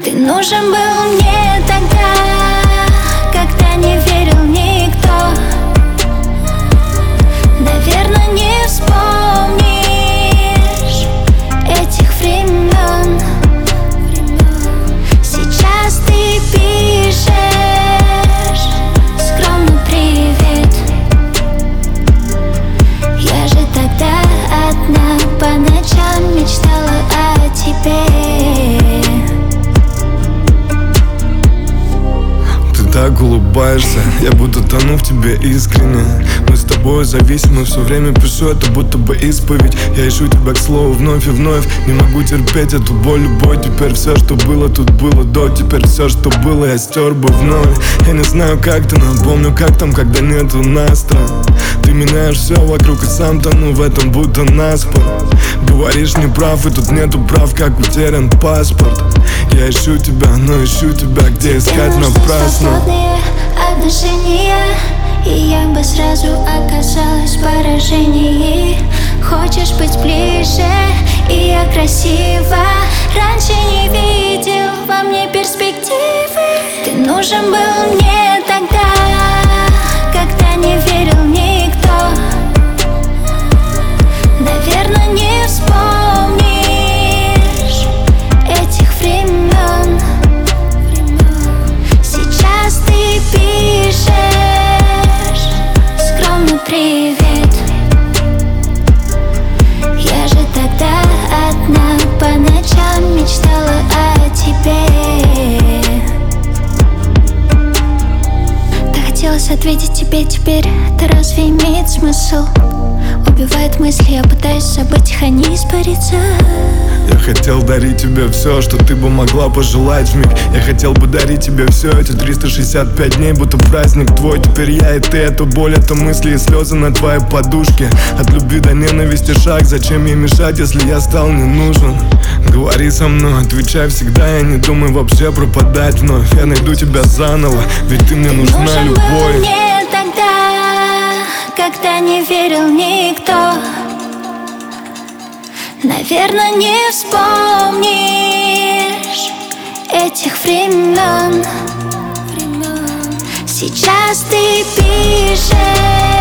Ты нужен был мне тогда, когда не верил никто. Наверное, не вспомнишь этих времен. Сейчас ты пишешь скромный привет. Я же тогда одна по ночам мечтала о тебе. Так улыбаешься, я будто тону в тебе искренне. Мы с тобой зависимы, все время пишу это будто бы исповедь. Я ищу тебя к слову вновь и вновь. Не могу терпеть эту боль, любой. Теперь все, что было, тут было до. Теперь все, что было, я стер бы вновь. Я не знаю, как ты, но помню, как там, когда нету настроя. Ты меняешь все вокруг и сам тону в этом будто наспор. Говоришь, не прав, и тут нету прав, как утерян паспорт. Я ищу тебя, но ищу тебя, где искать напрасно. Отношения, и я бы сразу оказалась в поражении. Хочешь быть ближе, и я красива. Раньше не видел во мне перспективы. Ты нужен был мне тогда, когда не верил никто. Наверное, не вспомнишь этих времен. Сейчас ты пишешь скромный привет. Я же тогда одна по ночам мечтала о тебе. Так хотелось ответить тебе теперь. Это разве имеет смысл? Убивает мысли, я пытаюсь забыть их, а не испариться. Я хотел дарить тебе все, что ты бы могла пожелать вмиг. Я хотел бы дарить тебе все эти 365 дней, будто праздник твой. Теперь я и ты, это боль, это мысли и слезы на твоей подушке. От любви до ненависти шаг, зачем ей мешать, если я стал не нужен? Говори со мной, отвечай всегда, я не думаю вообще пропадать вновь. Я найду тебя заново, ведь ты мне нужна любовь. Был мне тогда, когда не верил никто. Наверное, не вспомнишь этих времен. Сейчас ты пишешь